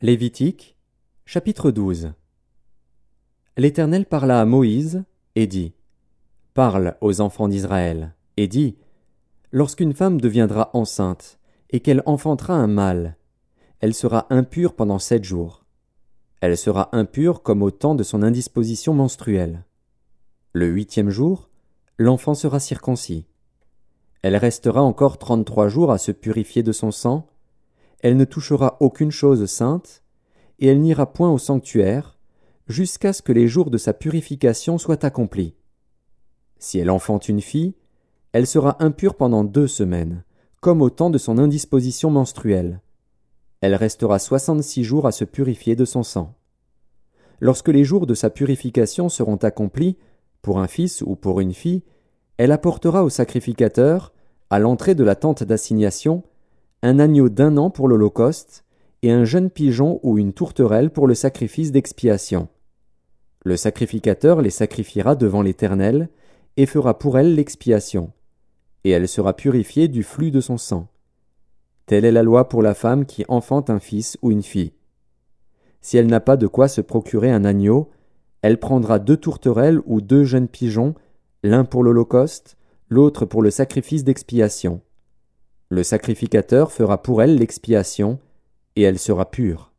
Lévitique, chapitre 12. L'Éternel parla à Moïse et dit : Parle aux enfants d'Israël, et dis : Lorsqu'une femme deviendra enceinte, et qu'elle enfantera un mâle, elle sera impure pendant 7 jours. Elle sera impure comme au temps de son indisposition menstruelle. Le 8e jour, l'enfant sera circoncis. Elle restera encore 33 jours à se purifier de son sang. Elle ne touchera aucune chose sainte, et elle n'ira point au sanctuaire, jusqu'à ce que les jours de sa purification soient accomplis. Si elle enfante une fille, elle sera impure pendant 2 semaines, comme au temps de son indisposition menstruelle. Elle restera 66 jours à se purifier de son sang. Lorsque les jours de sa purification seront accomplis, pour un fils ou pour une fille, elle apportera au sacrificateur, à l'entrée de la tente d'assignation, un agneau d'1 an pour l'holocauste, et un jeune pigeon ou une tourterelle pour le sacrifice d'expiation. Le sacrificateur les sacrifiera devant l'Éternel, et fera pour elle l'expiation, et elle sera purifiée du flux de son sang. Telle est la loi pour la femme qui enfante un fils ou une fille. Si elle n'a pas de quoi se procurer un agneau, elle prendra 2 tourterelles ou 2 jeunes pigeons, l'un pour l'holocauste, l'autre pour le sacrifice d'expiation. Le sacrificateur fera pour elle l'expiation, et elle sera pure.